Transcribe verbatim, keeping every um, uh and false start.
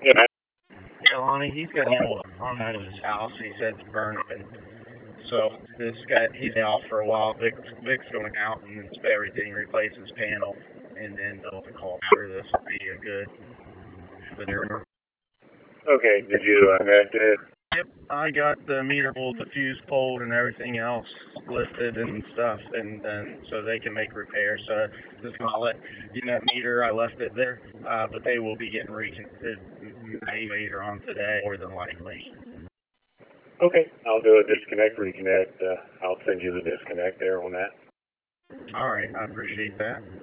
Yeah. Yeah, Lonnie, he's got animals on out of his house. He said to burn it. And so this guy, he's out for a while. Vic's, Vic's going out and inspect everything, replace his panel, and then they'll call after this will be a good maneuver. Okay, did you uh, connect it? Yep, I got the meter pulled, the fuse pulled, and everything else lifted and stuff, and then so they can make repairs. So just gonna let you know, meter. I left it there, uh, but they will be getting reconnected maybe later on today, more than likely. Okay, I'll do a disconnect reconnect. Uh, I'll send you the disconnect there on that. All right, I appreciate that.